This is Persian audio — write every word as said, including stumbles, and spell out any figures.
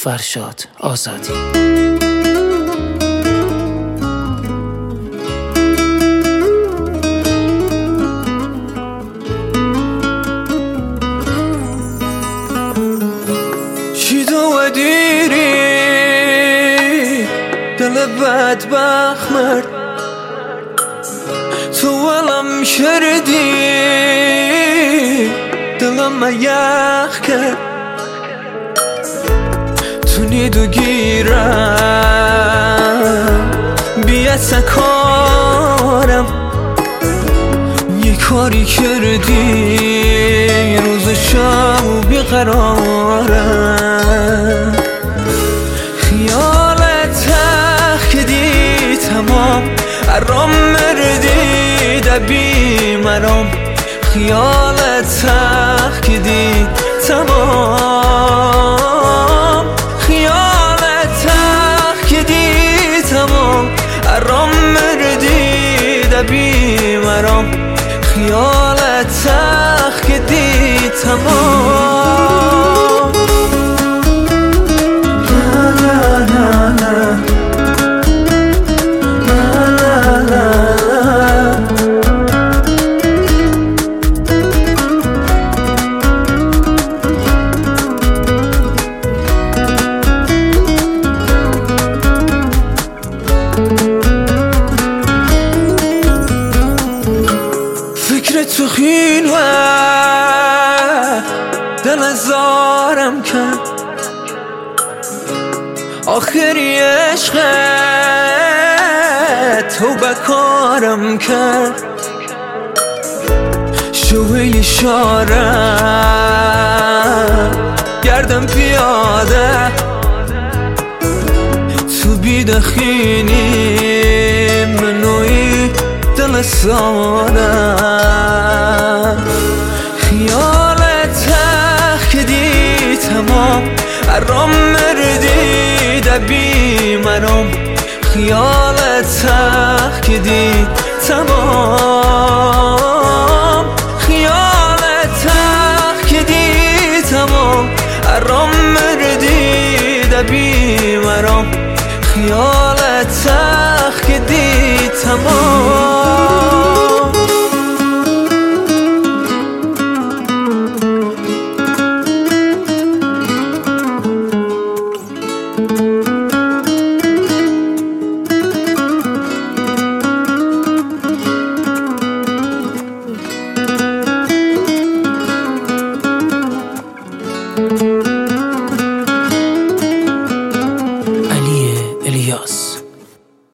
فرشاد آزادی. چی تو دیری دل بدبخت مرد، تو ولم کردی دلم یخ کرد، تو نیدو گیرم بیا سکارم، یه کاری کردی روز شب بیقرارم، خیالت تخدی تمام ارام مردی دبی مرام، خیالت تخدی تمام، خیالت تخدی تمام ارام مردی دبی مرام، خیالت تخدی تمام. فکر تو خیلوه دل زارم کرد، آخری عشقت تو بکارم کرد، شوه شارم گردم پیاده تو بیدخینی منوی دل سارم، خیالت تخدی تمام ارام مردی دبی مرام، خیالت تخدی تمام، خیالت تخدی تمام ارام مردی دبی مرام، خیالت تخدی تمام. علی الیاس.